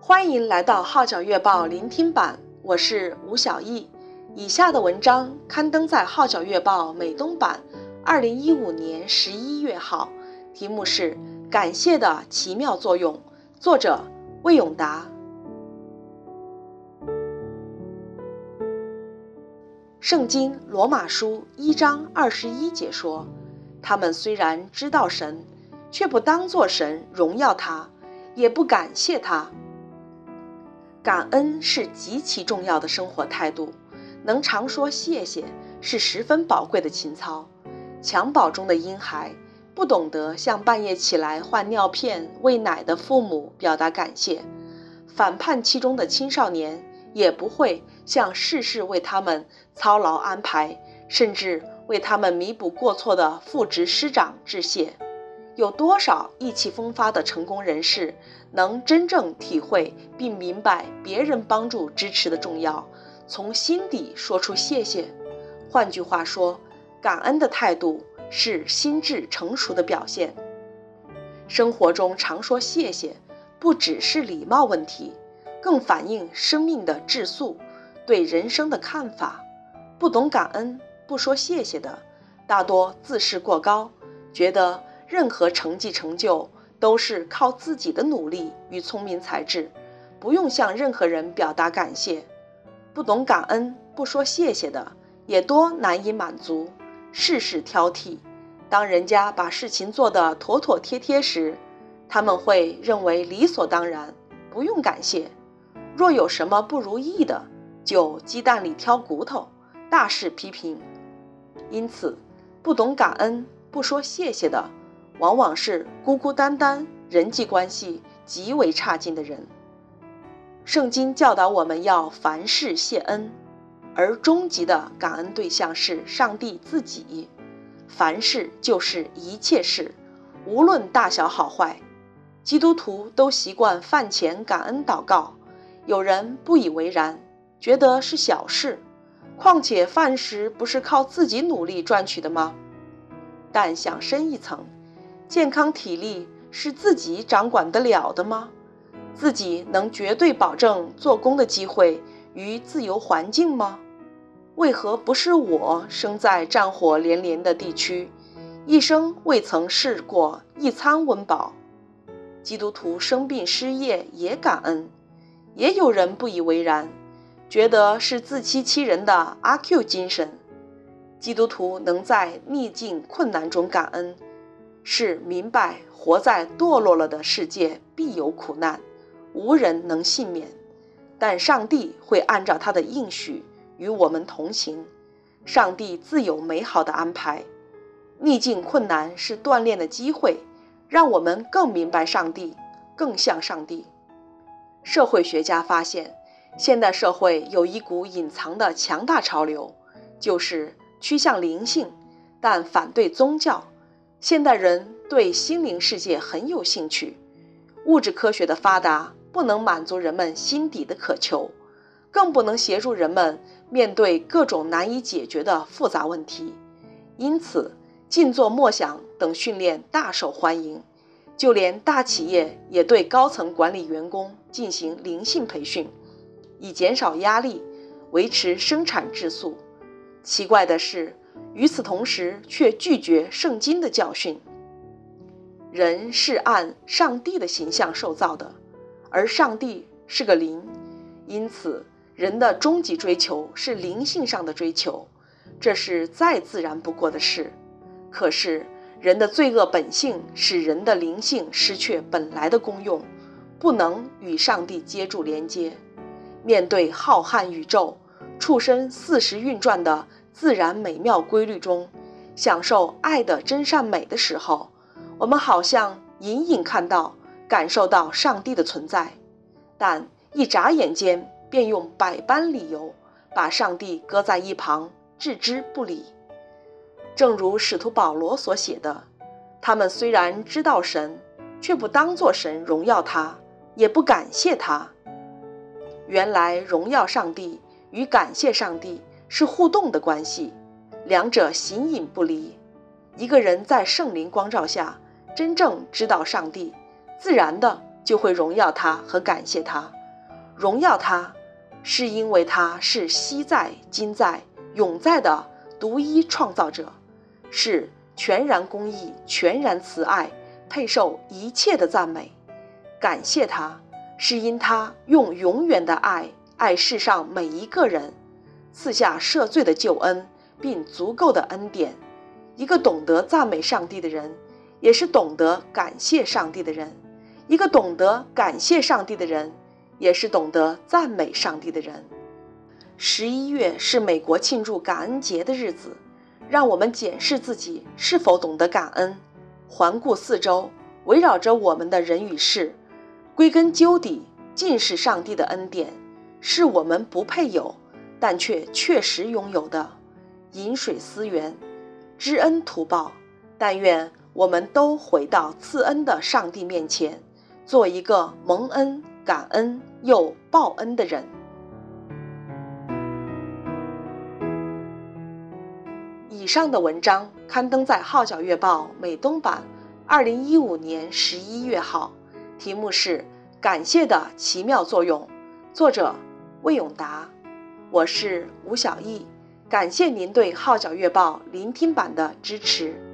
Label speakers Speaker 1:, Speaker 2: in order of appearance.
Speaker 1: 欢迎来到号角月报聆听版，我是吴小艺。以下的文章刊登在号角月报美东版2015年11月号，题目是《感谢的奇妙作用》，作者魏永达。圣经罗马书1章21节说，他们虽然知道神，却不当作神荣耀他，也不感谢他。感恩是极其重要的生活态度，能常说谢谢是十分宝贵的情操。襁褓中的婴孩不懂得向半夜起来换尿片喂奶的父母表达感谢，反叛期中的青少年也不会向事事为他们操劳安排，甚至为他们弥补过错的副职师长致谢。有多少意气风发的成功人士能真正体会并明白别人帮助支持的重要，从心底说出谢谢？换句话说，感恩的态度是心智成熟的表现。生活中常说谢谢，不只是礼貌问题，更反映生命的质素，对人生的看法。不懂感恩、不说谢谢的，大多自视过高，觉得任何成绩成就都是靠自己的努力与聪明才智，不用向任何人表达感谢。不懂感恩、不说谢谢的，也多难以满足，事事挑剔。当人家把事情做得妥妥帖帖时，他们会认为理所当然，不用感谢。若有什么不如意的，就鸡蛋里挑骨头，大肆批评。因此，不懂感恩、不说谢谢的，往往是孤孤单单、人际关系极为差劲的人。圣经教导我们要凡事谢恩，而终极的感恩对象是上帝自己。凡事就是一切事，无论大小好坏。基督徒都习惯饭前感恩祷告，有人不以为然，觉得是小事，况且饭食不是靠自己努力赚取的吗？但想深一层，健康体力是自己掌管得了的吗？自己能绝对保证做工的机会与自由环境吗？为何不是我生在战火连连的地区，一生未曾试过一餐温饱？基督徒生病失业也感恩，也有人不以为然，觉得是自欺欺人的阿 Q 精神。基督徒能在逆境困难中感恩，是明白活在堕落了的世界必有苦难，无人能幸免，但上帝会按照他的应许与我们同行，上帝自有美好的安排。逆境困难是锻炼的机会，让我们更明白上帝，更像上帝。社会学家发现，现代社会有一股隐藏的强大潮流，就是趋向灵性，但反对宗教。现代人对心灵世界很有兴趣，物质科学的发达不能满足人们心底的渴求，更不能协助人们面对各种难以解决的复杂问题。因此，静坐默想等训练大受欢迎，就连大企业也对高层管理员工进行灵性培训，以减少压力，维持生产质素。奇怪的是，与此同时却拒绝圣经的教训。人是按上帝的形象受造的，而上帝是个灵，因此人的终极追求是灵性上的追求，这是再自然不过的事。可是人的罪恶本性使人的灵性失去本来的功用，不能与上帝接触连接。面对浩瀚宇宙，处身四时运转的自然美妙规律中，享受爱的真善美的时候，我们好像隐隐看到、感受到上帝的存在，但一眨眼间便用百般理由把上帝搁在一旁，置之不理。正如使徒保罗所写的，他们虽然知道神，却不当作神荣耀他，也不感谢他。原来荣耀上帝与感谢上帝是互动的关系，两者形影不离。一个人在圣灵光照下真正知道上帝，自然的就会荣耀他和感谢他。荣耀他，是因为他是昔在、今在、永在的独一创造者，是全然公义、全然慈爱，配受一切的赞美。感谢他，是因他用永远的爱爱世上每一个人，赐下赦罪的救恩，并足够的恩典。一个懂得赞美上帝的人，也是懂得感谢上帝的人；一个懂得感谢上帝的人，也是懂得赞美上帝的人。11月是美国庆祝感恩节的日子，让我们检视自己是否懂得感恩，环顾四周，围绕着我们的人与事，归根究底，尽是上帝的恩典，是我们不配有，但却确实拥有的。饮水思源，知恩图报，但愿我们都回到赐恩的上帝面前，做一个蒙恩、感恩又报恩的人。以上的文章刊登在《号角月报》美东版2015年11月号，题目是《感谢的奇妙作用》，作者魏永达。我是吴小艺，感谢您对《号角月报》聆听版的支持。